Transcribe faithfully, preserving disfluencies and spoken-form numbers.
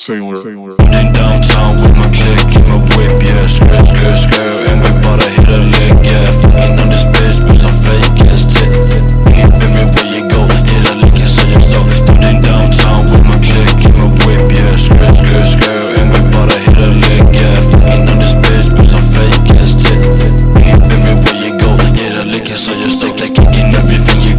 Sailor. In downtown with my click and my whip, yeah. Skirt, skirt, skirt, and we bout to hit a lick, yeah. Fucking on this bitch with some fake ass tit. You feel me where you go, hit a lick inside your store. In downtown with my click and my whip, yeah. Skirt, skirt, skirt, and we bout to hit a lick, yeah. Fucking on this bitch with some fake ass tit. You feel me where you go, hit a lick inside your store. Like kicking everything you